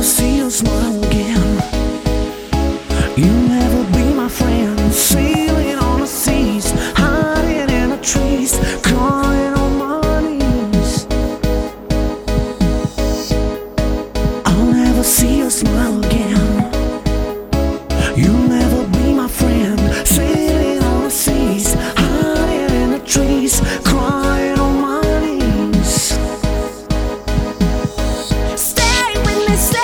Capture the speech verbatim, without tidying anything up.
never see your smile again. You'll never be my friend. Sailing on the seas, hiding in the trees, crying on my knees. I'll never see your smile again. You'll never be my friend. Sailing on the seas, hiding in the trees, crying on my knees. Stay with me, stay.